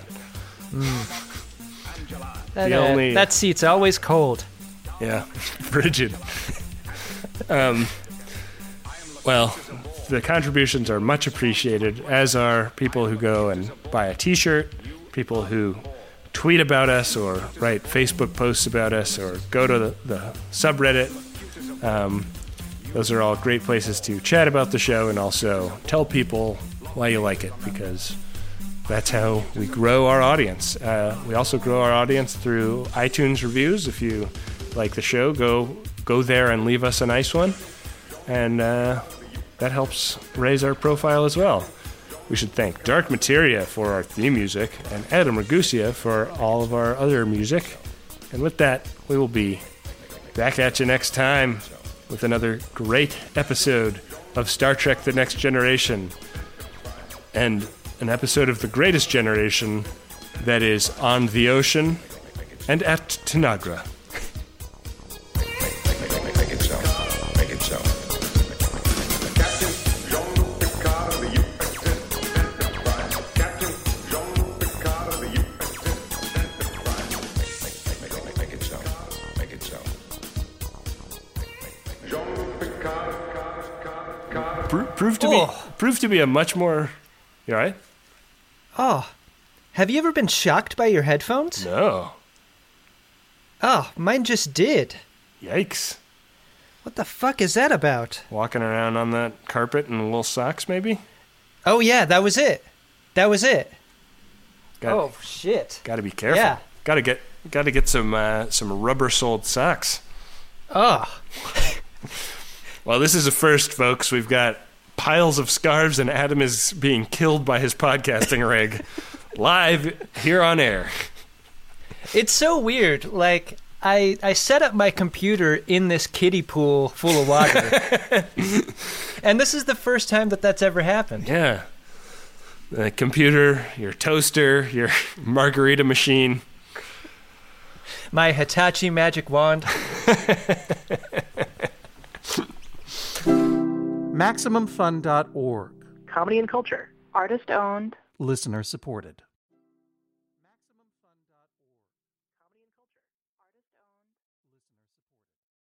That, The uh, only- that seat's always cold. Yeah, frigid. um, well, the contributions are much appreciated, as are people who go and buy a T-shirt, people who tweet about us or write Facebook posts about us or go to the, the subreddit. Um, those are all great places to chat about the show and also tell people why you like it, because that's how we grow our audience. Uh, we also grow our audience through iTunes reviews. If you like the show, go go there and leave us a nice one, and uh, that helps raise our profile as well. We should thank Dark Materia for our theme music and Adam Ragusia for all of our other music. And with that, we will be back at you next time with another great episode of Star Trek The Next Generation, and an episode of The Greatest Generation that is on the ocean and at Tanagra. Make it so. Make it so. Pro- proved to Oh. be proved to be a much more. You all right? Oh, have you ever been shocked by your headphones? No. Oh, mine just did. Yikes. What the fuck is that about? Walking around on that carpet in little socks, maybe? Oh, yeah, that was it. That was it. Got, oh, shit. Got to be careful. Yeah. Got to get got to get some uh, some rubber-soled socks. Oh. Well, this is a first, folks. We've got piles of scarves, and Adam is being killed by his podcasting rig live here on air. It's so weird. Like, I I set up my computer in this kiddie pool full of water. And this is the first time that that's ever happened. Yeah. The computer, your toaster, your margarita machine. My Hitachi magic wand. Maximum Fun dot org. Comedy and culture. Artist owned. Listener supported.